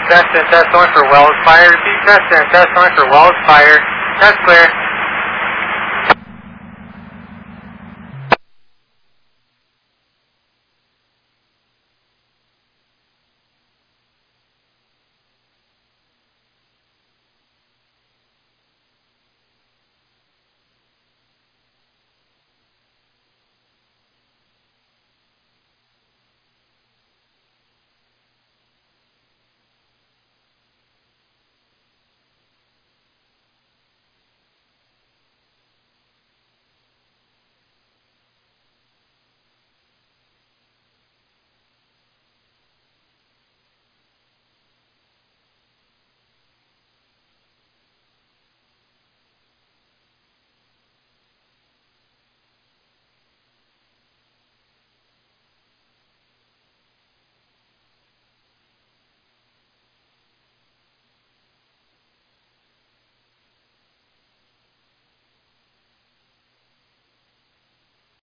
Test and test 1 for Wells Fire. Repeat test and test 1 for Wells Fire. Test clear.